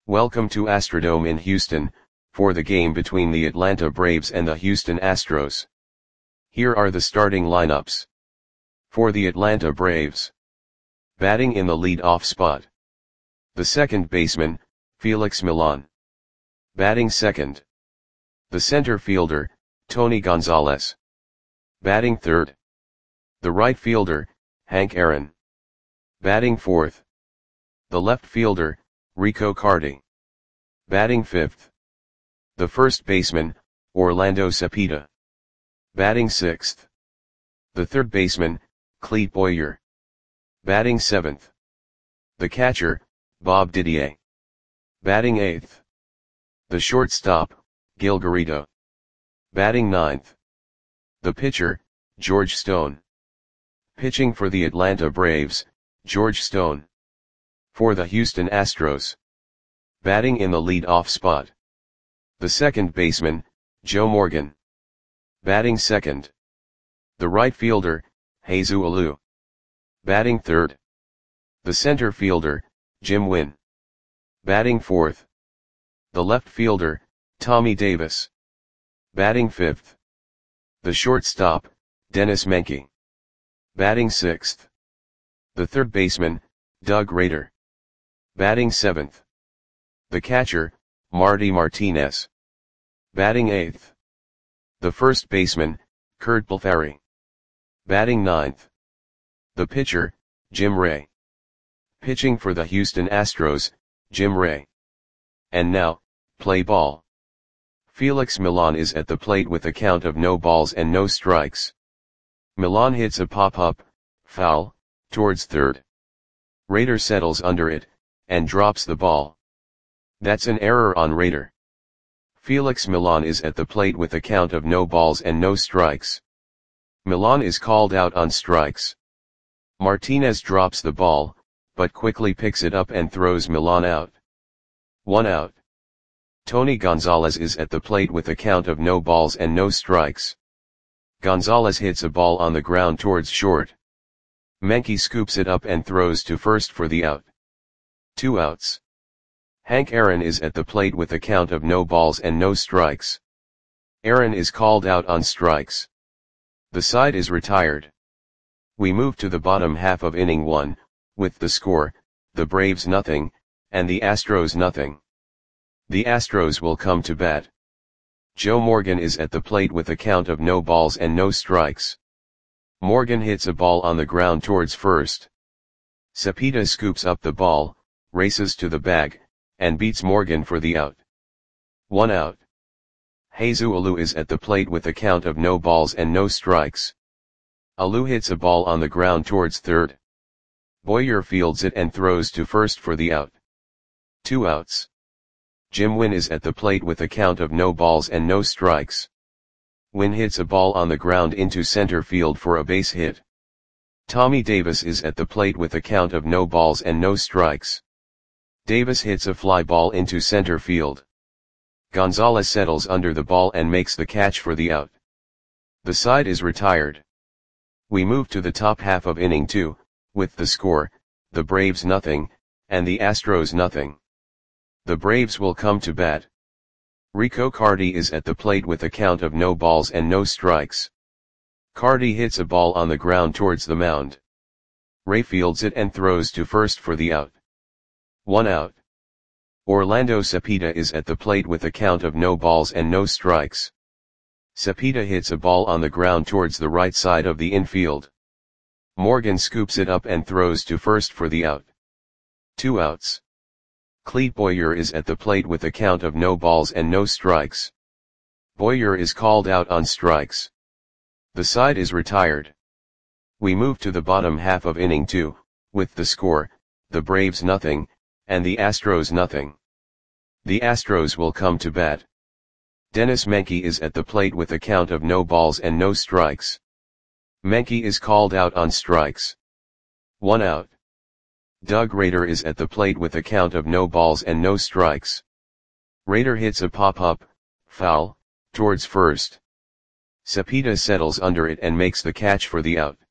Welcome to Astrodome in Houston, for the game between the Atlanta Braves and the Houston Astros. Here are the starting lineups. For the Atlanta Braves. Batting in the lead-off spot. The second baseman, Felix Millan. Batting second. The center fielder, Tony Gonzalez. Batting third. The right fielder, Hank Aaron. Batting fourth. The left fielder, Rico Carty. Batting fifth. The first baseman, Orlando Cepeda. Batting sixth. The third baseman, Clete Boyer. Batting seventh. The catcher, Bob Didier. Batting eighth. The shortstop, Gil Garrido. Batting ninth. The pitcher, George Stone. Pitching for the Atlanta Braves, George Stone. For the Houston Astros. Batting in the lead-off spot. The second baseman, Joe Morgan. Batting second. The right fielder, Jesus Alou. Batting third. The center fielder, Jim Wynn. Batting fourth. The left fielder, Tommy Davis. Batting fifth. The shortstop, Dennis Menke. Batting sixth. The third baseman, Doug Rader. Batting seventh. The catcher, Marty Martinez. Batting eighth. The first baseman, Curt Balfari. Batting ninth. The pitcher, Jim Ray. Pitching for the Houston Astros, Jim Ray. And now, play ball. Felix Millan is at the plate with a count of no balls and no strikes. Millan hits a pop-up, foul, towards third. Rader settles under it, and drops the ball. That's an error on Rader. Felix Millan is at the plate with a count of no balls and no strikes. Millan is called out on strikes. Martinez drops the ball, but quickly picks it up and throws Millan out. 1 out. Tony Gonzalez is at the plate with a count of no balls and no strikes. Gonzalez hits a ball on the ground towards short. Menke scoops it up and throws to first for the out. 2 outs. Hank Aaron is at the plate with a count of no balls and no strikes. Aaron is called out on strikes. The side is retired. We move to the bottom half of inning 1, with the score, the Braves nothing, and the Astros nothing. The Astros will come to bat. Joe Morgan is at the plate with a count of no balls and no strikes. Morgan hits a ball on the ground towards first. Cepeda scoops up the ball, races to the bag, and beats Morgan for the out. 1 out. Jesus Alou is at the plate with a count of no balls and no strikes. Alou hits a ball on the ground towards third. Boyer fields it and throws to first for the out. 2 outs. Jim Wynn is at the plate with a count of no balls and no strikes. Wynn hits a ball on the ground into center field for a base hit. Tommy Davis is at the plate with a count of no balls and no strikes. Davis hits a fly ball into center field. Gonzalez settles under the ball and makes the catch for the out. The side is retired. We move to the top half of inning 2, with the score, the Braves nothing, and the Astros nothing. The Braves will come to bat. Rico Carty is at the plate with a count of no balls and no strikes. Carty hits a ball on the ground towards the mound. Ray fields it and throws to first for the out. 1 out. Orlando Cepeda is at the plate with a count of no balls and no strikes. Cepeda hits a ball on the ground towards the right side of the infield. Morgan scoops it up and throws to first for the out. 2 outs. Clete Boyer is at the plate with a count of no balls and no strikes. Boyer is called out on strikes. The side is retired. We move to the bottom half of inning 2, with the score, the Braves nothing, and the Astros nothing. The Astros will come to bat. Dennis Menke is at the plate with a count of no balls and no strikes. Menke is called out on strikes. 1 out. Doug Rader is at the plate with a count of no balls and no strikes. Rader hits a pop-up, foul, towards first. Cepeda settles under it and makes the catch for the out.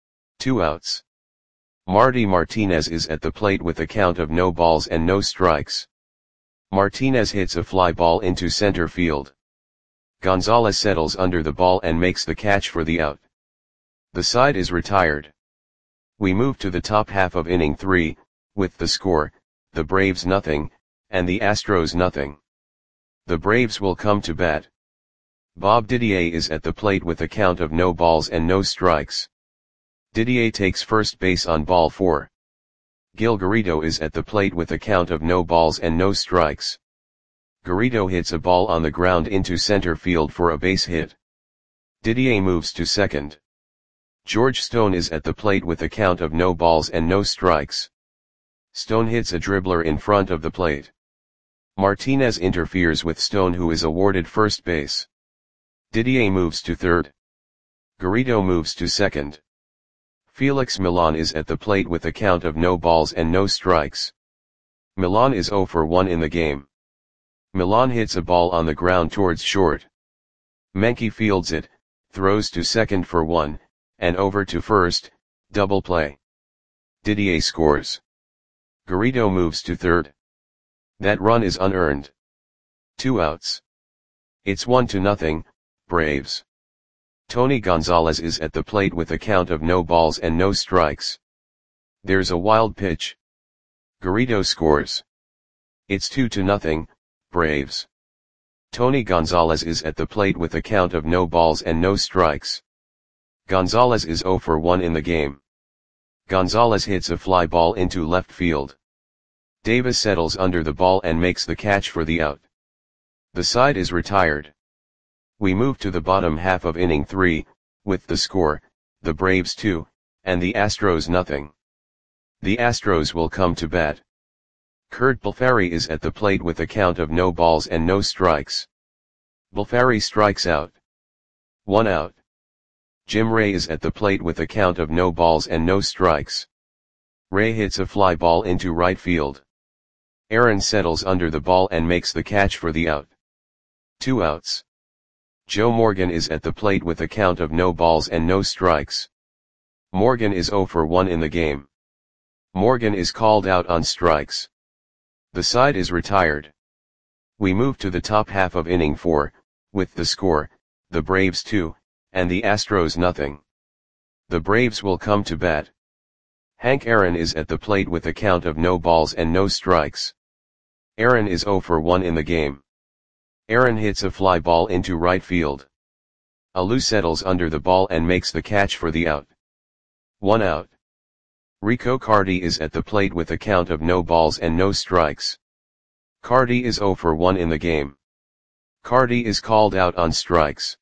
2 outs. Marty Martinez is at the plate with a count of no balls and no strikes. Martinez hits a fly ball into center field. Gonzalez settles under the ball and makes the catch for the out. The side is retired. We move to the top half of inning 3, with the score, the Braves nothing, and the Astros nothing. The Braves will come to bat. Bob Didier is at the plate with a count of no balls and no strikes. Didier takes first base on ball 4. Gil Garrido is at the plate with a count of no balls and no strikes. Garrido hits a ball on the ground into center field for a base hit. Didier moves to second. George Stone is at the plate with a count of no balls and no strikes. Stone hits a dribbler in front of the plate. Martinez interferes with Stone, who is awarded first base. Didier moves to third. Garrido moves to second. Felix Millan is at the plate with a count of no balls and no strikes. Millan is 0 for 1 in the game. Millan hits a ball on the ground towards short. Menke fields it, throws to second for 1, and over to first, double play. Didier scores. Garrido moves to third. That run is unearned. 2 outs. It's 1-0, Braves. Tony Gonzalez is at the plate with a count of no balls and no strikes. There's a wild pitch. Garrido scores. It's 2-0, Braves. Tony Gonzalez is at the plate with a count of no balls and no strikes. Gonzalez is 0 for 1 in the game. Gonzalez hits a fly ball into left field. Davis settles under the ball and makes the catch for the out. The side is retired. We move to the bottom half of inning 3, with the score, the Braves 2, and the Astros nothing. The Astros will come to bat. Kurt Balfari is at the plate with a count of no balls and no strikes. Balfari strikes out. 1 out. Jim Ray is at the plate with a count of no balls and no strikes. Ray hits a fly ball into right field. Aaron settles under the ball and makes the catch for the out. 2 outs. Joe Morgan is at the plate with a count of no balls and no strikes. Morgan is 0 for 1 in the game. Morgan is called out on strikes. The side is retired. We move to the top half of inning 4, with the score, the Braves 2, and the Astros nothing. The Braves will come to bat. Hank Aaron is at the plate with a count of no balls and no strikes. Aaron is 0 for 1 in the game. Aaron hits a fly ball into right field. Alou settles under the ball and makes the catch for the out. 1 out. Rico Cardi is at the plate with a count of no balls and no strikes. Cardi is 0 for 1 in the game. Cardi is called out on strikes.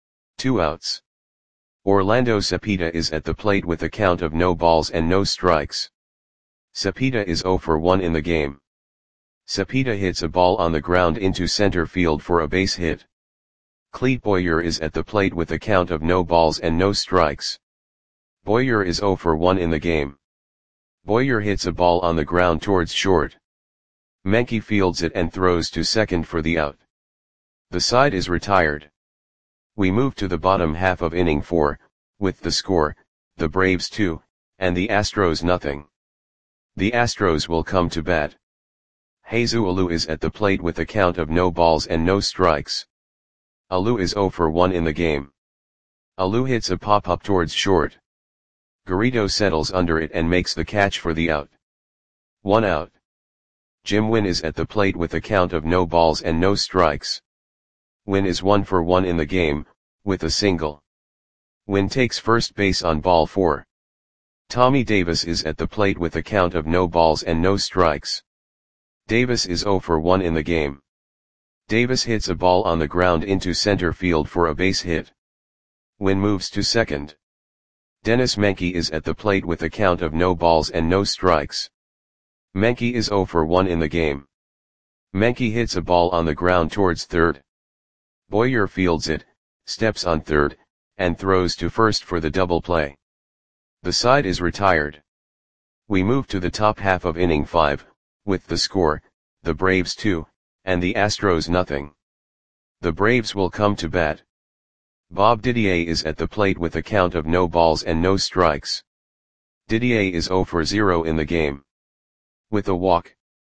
2 outs. Orlando Cepeda is at the plate with a count of no balls and no strikes. Cepeda is 0 for 1 in the game. Cepeda hits a ball on the ground into center field for a base hit. Clete Boyer is at the plate with a count of no balls and no strikes. Boyer is 0 for 1 in the game. Boyer hits a ball on the ground towards short. Menke fields it and throws to second for the out. The side is retired. We move to the bottom half of inning 4, with the score, the Braves 2, and the Astros nothing. The Astros will come to bat. Jesus Alou is at the plate with a count of no balls and no strikes. Alou is 0 for 1 in the game. Alou hits a pop-up towards short. Garrido settles under it and makes the catch for the out. 1 out. Jim Wynn is at the plate with a count of no balls and no strikes. Wynn is 1 for 1 in the game, with a single. Wynn takes first base on ball 4. Tommy Davis is at the plate with a count of no balls and no strikes. Davis is 0 for 1 in the game. Davis hits a ball on the ground into center field for a base hit. Wynn moves to second. Dennis Menke is at the plate with a count of no balls and no strikes. Menke is 0 for 1 in the game. Menke hits a ball on the ground towards third. Boyer fields it, steps on third, and throws to first for the double play. The side is retired. We move to the top half of inning 5, with the score, the Braves 2, and the Astros nothing. The Braves will come to bat. Bob Didier is at the plate with a count of no balls and no strikes. Didier is 0 for 0 in the game. With a walk.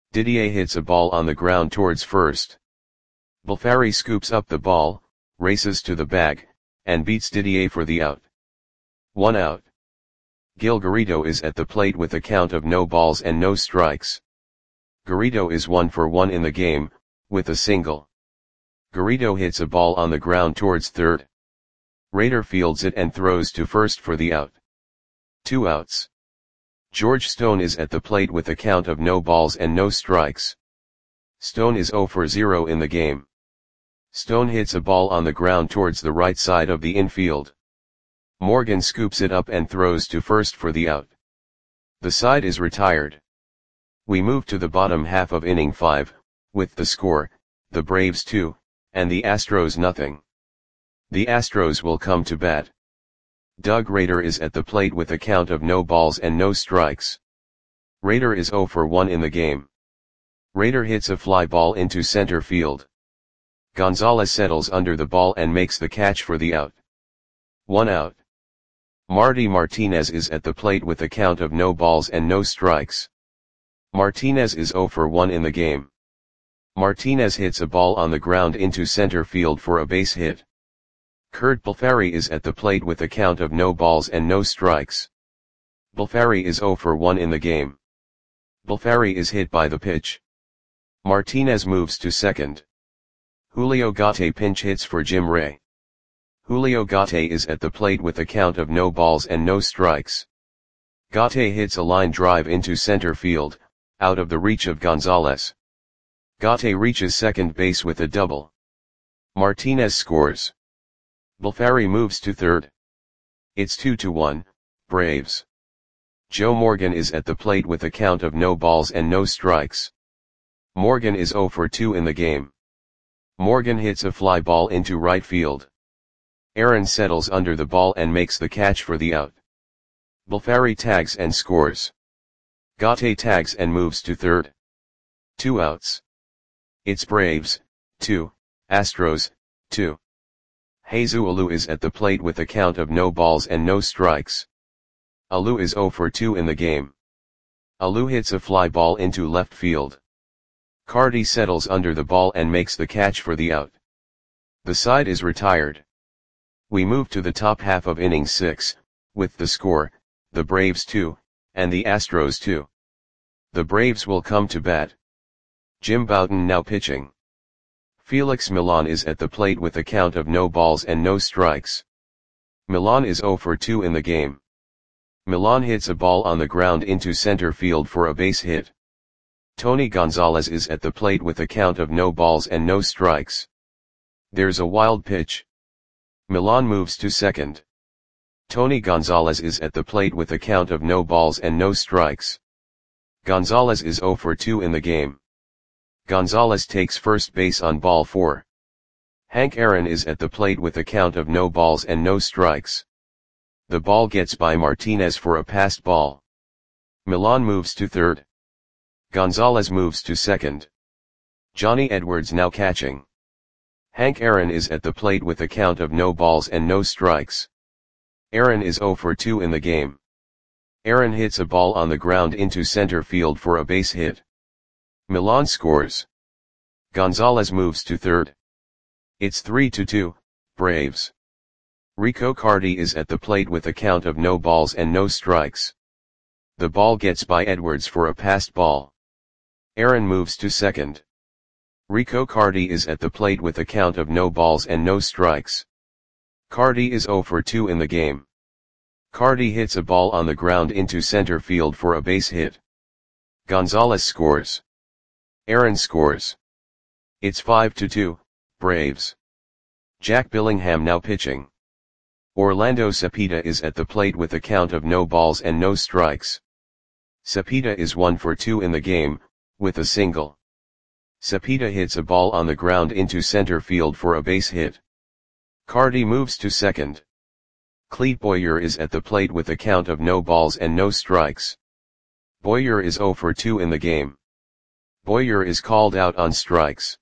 Didier hits a ball on the ground towards first. Bulfari scoops up the ball, races to the bag, and beats Didier for the out. 1 out. Gil Garrido is at the plate with a count of no balls and no strikes. Garrido is 1 for 1 in the game, with a single. Garrido hits a ball on the ground towards third. Raider fields it and throws to first for the out. 2 outs. George Stone is at the plate with a count of no balls and no strikes. Stone is 0 for 0 in the game. Stone hits a ball on the ground towards the right side of the infield. Morgan scoops it up and throws to first for the out. The side is retired. We move to the bottom half of inning 5, with the score, the Braves 2, and the Astros nothing. The Astros will come to bat. Doug Raider is at the plate with a count of no balls and no strikes. Raider is 0 for 1 in the game. Raider hits a fly ball into center field. Gonzalez settles under the ball and makes the catch for the out. 1 out. Marty Martinez is at the plate with a count of no balls and no strikes. Martinez is 0 for 1 in the game. Martinez hits a ball on the ground into center field for a base hit. Kurt Bulfari is at the plate with a count of no balls and no strikes. Bulfari is 0 for 1 in the game. Bulfari is hit by the pitch. Martinez moves to second. Julio Gate pinch hits for Jim Ray. Julio Gate is at the plate with a count of no balls and no strikes. Gate hits a line drive into center field, out of the reach of Gonzalez. Gate reaches second base with a double. Martinez scores. Bulfari moves to third. It's 2-1, Braves. Joe Morgan is at the plate with a count of no balls and no strikes. Morgan is 0 for 2 in the game. Morgan hits a fly ball into right field. Aaron settles under the ball and makes the catch for the out. Bulfari tags and scores. Gate tags and moves to third. 2 outs. It's Braves, 2, Astros, 2. Jesus Alou is at the plate with a count of no balls and no strikes. Alou is 0 for 2 in the game. Alou hits a fly ball into left field. Cardi settles under the ball and makes the catch for the out. The side is retired. We move to the top half of inning 6, with the score, the Braves 2, and the Astros 2. The Braves will come to bat. Jim Bouton now pitching. Felix Milan is at the plate with a count of no balls and no strikes. Milan is 0 for 2 in the game. Milan hits a ball on the ground into center field for a base hit. Tony Gonzalez is at the plate with a count of no balls and no strikes. There's a wild pitch. Milan moves to second. Tony Gonzalez is at the plate with a count of no balls and no strikes. Gonzalez is 0 for 2 in the game. Gonzalez takes first base on ball 4. Hank Aaron is at the plate with a count of no balls and no strikes. The ball gets by Martinez for a passed ball. Milan moves to third. Gonzalez moves to second. Johnny Edwards now catching. Hank Aaron is at the plate with a count of no balls and no strikes. Aaron is 0 for 2 in the game. Aaron hits a ball on the ground into center field for a base hit. Milan scores. Gonzalez moves to third. It's 3-2, Braves. Rico Cardi is at the plate with a count of no balls and no strikes. The ball gets by Edwards for a passed ball. Aaron moves to second. Rico Cardi is at the plate with a count of no balls and no strikes. Cardi is 0 for 2 in the game. Cardi hits a ball on the ground into center field for a base hit. Gonzalez scores. Aaron scores. It's 5-2, Braves. Jack Billingham now pitching. Orlando Cepeda is at the plate with a count of no balls and no strikes. Cepeda is 1 for 2 in the game, with a single. Cepeda hits a ball on the ground into center field for a base hit. Cardi moves to second. Clete Boyer is at the plate with a count of no balls and no strikes. Boyer is 0 for 2 in the game. Boyer is called out on strikes.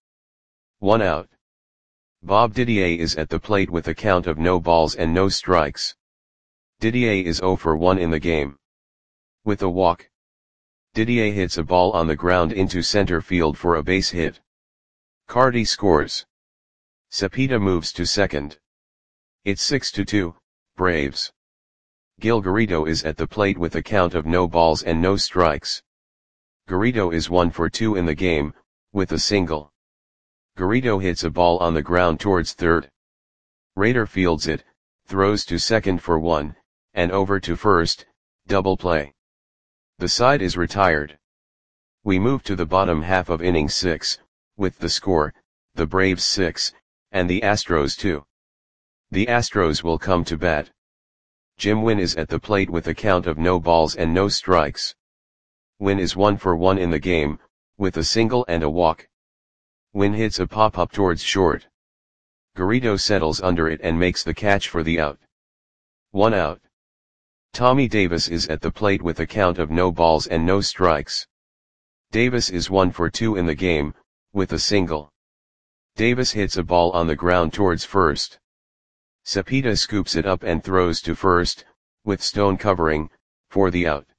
1 out. Bob Didier is at the plate with a count of no balls and no strikes. Didier is 0 for 1 in the game. With a walk. Didier hits a ball on the ground into center field for a base hit. Cardi scores. Cepeda moves to second. It's 6-2, Braves. Gil Garrido is at the plate with a count of no balls and no strikes. Garrido is 1 for 2 in the game, with a single. Garrido hits a ball on the ground towards third. Raider fields it, throws to second for 1, and over to first, double play. The side is retired. We move to the bottom half of inning 6, with the score, the Braves 6, and the Astros 2. The Astros will come to bat. Jim Wynn is at the plate with a count of no balls and no strikes. Wynn is 1 for 1 in the game, with a single and a walk. Wynn hits a pop-up towards short. Garrido settles under it and makes the catch for the out. 1 out. Tommy Davis is at the plate with a count of no balls and no strikes. Davis is 1 for 2 in the game, with a single. Davis hits a ball on the ground towards first. Cepeda scoops it up and throws to first, with Stone covering, for the out.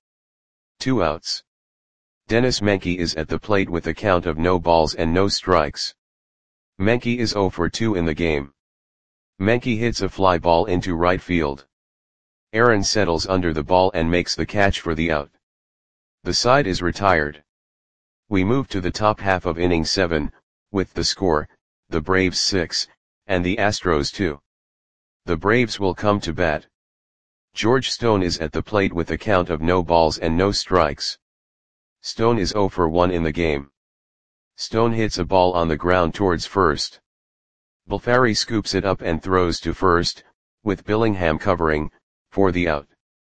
2 outs. Dennis Menke is at the plate with a count of no balls and no strikes. Menke is 0 for 2 in the game. Menke hits a fly ball into right field. Aaron settles under the ball and makes the catch for the out. The side is retired. We move to the top half of inning 7, with the score, the Braves 6, and the Astros 2. The Braves will come to bat. George Stone is at the plate with a count of no balls and no strikes. Stone is 0 for 1 in the game. Stone hits a ball on the ground towards first. Bulfari scoops it up and throws to first, with Billingham covering, for the out.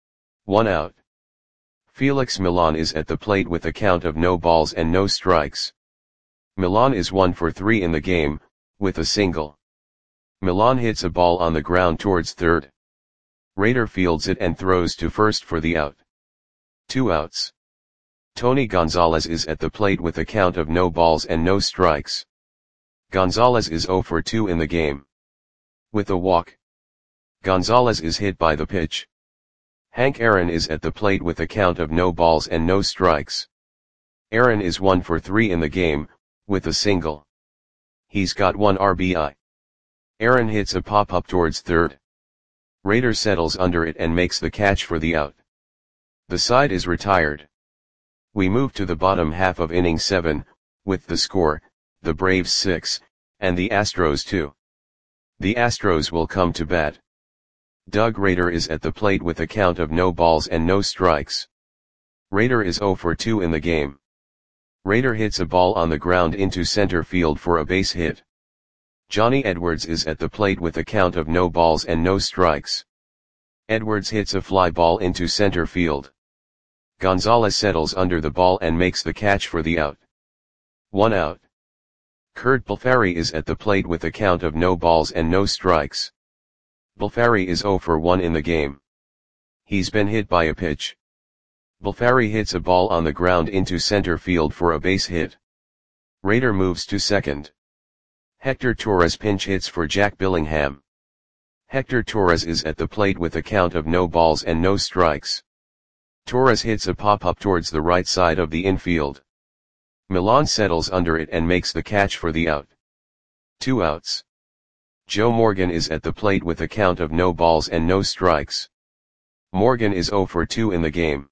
1 out. Felix Millan is at the plate with a count of no balls and no strikes. Millan is 1 for 3 in the game, with a single. Millan hits a ball on the ground towards third. Raider fields it and throws to first for the out. 2 outs. Tony Gonzalez is at the plate with a count of no balls and no strikes. Gonzalez is 0 for 2 in the game. With a walk. Gonzalez is hit by the pitch. Hank Aaron is at the plate with a count of no balls and no strikes. Aaron is 1 for 3 in the game, with a single. He's got 1 RBI. Aaron hits a pop-up towards third. Raider settles under it and makes the catch for the out. The side is retired. We move to the bottom half of inning 7, with the score, the Braves 6, and the Astros 2. The Astros will come to bat. Doug Raider is at the plate with a count of no balls and no strikes. Raider is 0 for 2 in the game. Raider hits a ball on the ground into center field for a base hit. Johnny Edwards is at the plate with a count of no balls and no strikes. Edwards hits a fly ball into center field. Gonzalez settles under the ball and makes the catch for the out. 1 out. Kurt Bulfari is at the plate with a count of no balls and no strikes. Bulfari is 0 for 1 in the game. He's been hit by a pitch. Bulfari hits a ball on the ground into center field for a base hit. Raider moves to second. Hector Torres pinch hits for Jack Billingham. Hector Torres is at the plate with a count of no balls and no strikes. Torres hits a pop-up towards the right side of the infield. Millan settles under it and makes the catch for the out. 2 outs. Joe Morgan is at the plate with a count of no balls and no strikes. Morgan is 0 for 2 in the game.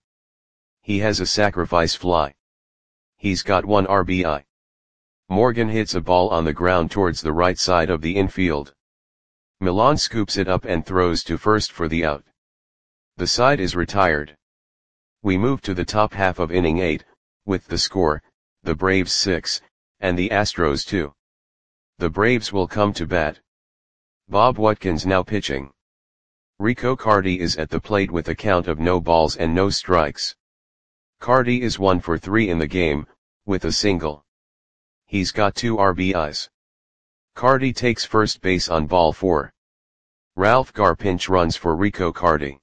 He has a sacrifice fly. He's got 1 RBI. Morgan hits a ball on the ground towards the right side of the infield. Millan scoops it up and throws to first for the out. The side is retired. We move to the top half of inning 8, with the score, the Braves 6, and the Astros 2. The Braves will come to bat. Bob Watkins now pitching. Rico Cardi is at the plate with a count of no balls and no strikes. Cardi is 1 for 3 in the game, with a single. He's got 2 RBIs. Cardi takes first base on ball 4. Ralph Garr pinch runs for Rico Cardi.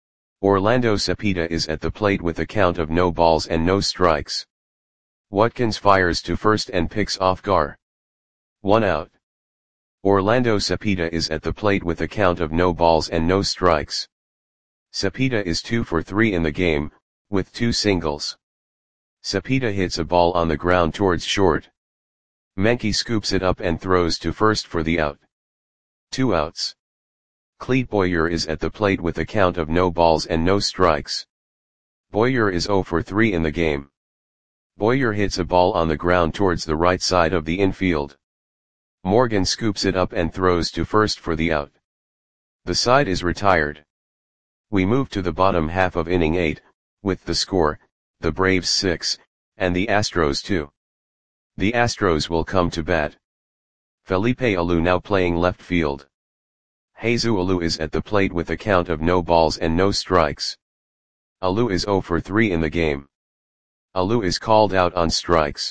Orlando Cepeda is at the plate with a count of no balls and no strikes. Watkins fires to first and picks off Garr. 1 out. Orlando Cepeda is at the plate with a count of no balls and no strikes. Cepeda is 2 for 3 in the game, with 2 singles. Cepeda hits a ball on the ground towards short. Menke scoops it up and throws to first for the out. 2 outs. Clete Boyer is at the plate with a count of no balls and no strikes. Boyer is 0 for 3 in the game. Boyer hits a ball on the ground towards the right side of the infield. Morgan scoops it up and throws to first for the out. The side is retired. We move to the bottom half of inning 8, with the score, the Braves 6, and the Astros 2. The Astros will come to bat. Felipe Alou now playing left field. Jesus Alou is at the plate with a count of no balls and no strikes. Alou is 0 for 3 in the game. Alou is called out on strikes.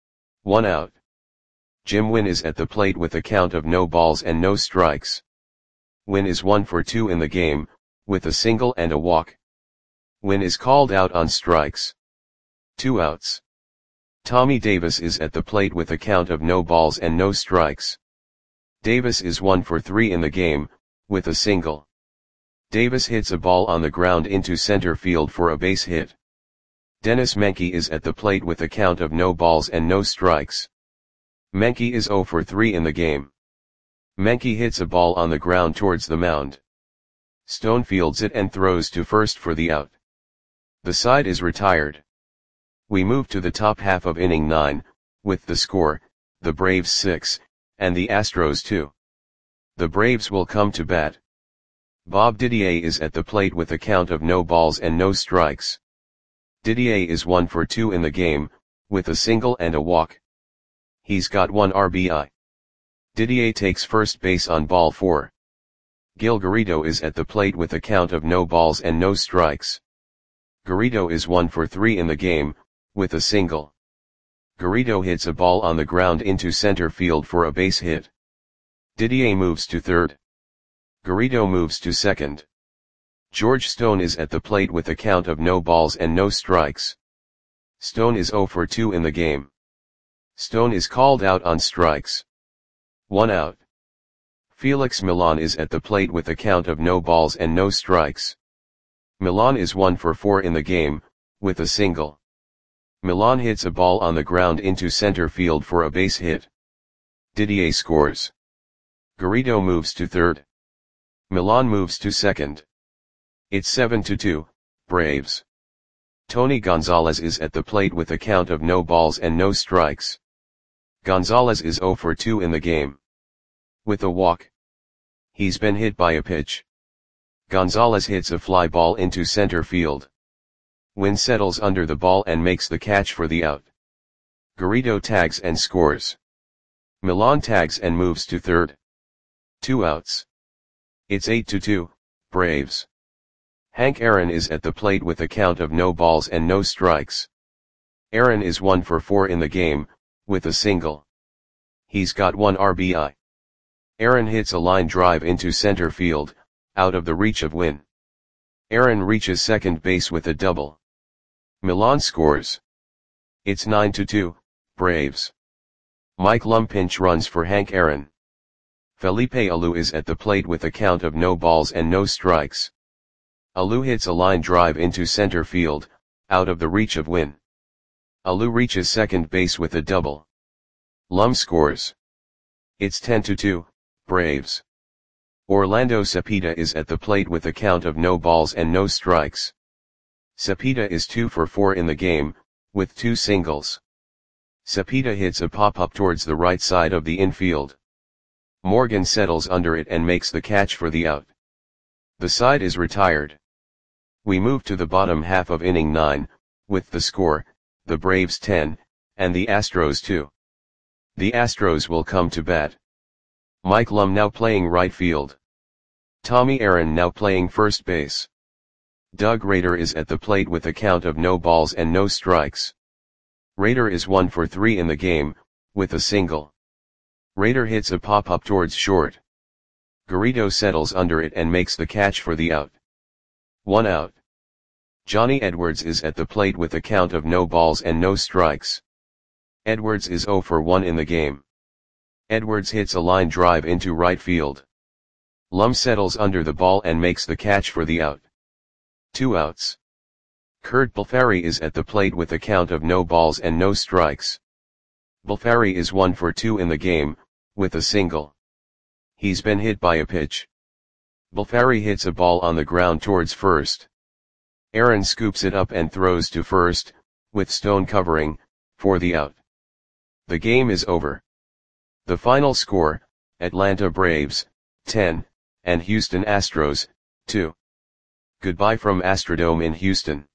1 out. Jim Wynn is at the plate with a count of no balls and no strikes. Wynn is 1 for 2 in the game, with a single and a walk. Wynn is called out on strikes. 2 outs. Tommy Davis is at the plate with a count of no balls and no strikes. Davis is 1 for 3 in the game, with a single. Davis hits a ball on the ground into center field for a base hit. Dennis Menke is at the plate with a count of no balls and no strikes. Menke is 0 for 3 in the game. Menke hits a ball on the ground towards the mound. Stone fields it and throws to first for the out. The side is retired. We move to the top half of inning 9, with the score, the Braves 6, and the Astros 2. The Braves will come to bat. Bob Didier is at the plate with a count of no balls and no strikes. Didier is 1 for 2 in the game, with a single and a walk. He's got 1 RBI. Didier takes first base on ball 4. Gil Garrido is at the plate with a count of no balls and no strikes. Garrido is 1 for 3 in the game, with a single. Garrido hits a ball on the ground into center field for a base hit. Didier moves to third. Garrido moves to second. George Stone is at the plate with a count of no balls and no strikes. Stone is 0 for 2 in the game. Stone is called out on strikes. 1 out. Felix Milan is at the plate with a count of no balls and no strikes. Milan is 1 for 4 in the game, with a single. Milan hits a ball on the ground into center field for a base hit. Didier scores. Garrido moves to third. Milan moves to second. It's 7-2, Braves. Tony Gonzalez is at the plate with a count of no balls and no strikes. Gonzalez is 0 for 2 in the game. With a walk. He's been hit by a pitch. Gonzalez hits a fly ball into center field. Wynn settles under the ball and makes the catch for the out. Garrido tags and scores. Milan tags and moves to third. 2 outs. It's 8-2, Braves. Hank Aaron is at the plate with a count of no balls and no strikes. Aaron is 1 for 4 in the game, with a single. He's got 1 RBI. Aaron hits a line drive into center field, out of the reach of Wynn. Aaron reaches second base with a double. Milan scores. It's 9-2, Braves. Mike Lum pinch runs for Hank Aaron. Felipe Alou is at the plate with a count of no balls and no strikes. Alou hits a line drive into center field, out of the reach of Wynn. Alou reaches second base with a double. Lum scores. It's 10-2, Braves. Orlando Cepeda is at the plate with a count of no balls and no strikes. Cepeda is 2 for 4 in the game, with 2 singles. Cepeda hits a pop-up towards the right side of the infield. Morgan settles under it and makes the catch for the out. The side is retired. We move to the bottom half of inning 9, with the score, the Braves 10, and the Astros 2. The Astros will come to bat. Mike Lum now playing right field. Tommy Aaron now playing first base. Doug Rader is at the plate with a count of no balls and no strikes. Rader is 1 for 3 in the game, with a single. Rader hits a pop-up towards short. Garrido settles under it and makes the catch for the out. 1 out. Johnny Edwards is at the plate with a count of no balls and no strikes. Edwards is 0 for 1 in the game. Edwards hits a line drive into right field. Lum settles under the ball and makes the catch for the out. 2 outs. Curt Balfari is at the plate with a count of no balls and no strikes. Balfari is 1 for 2 in the game, with a single. He's been hit by a pitch. Balfari hits a ball on the ground towards first. Aaron scoops it up and throws to first, with Stone covering, for the out. The game is over. The final score, Atlanta Braves, 10, and Houston Astros, 2. Goodbye from Astrodome in Houston.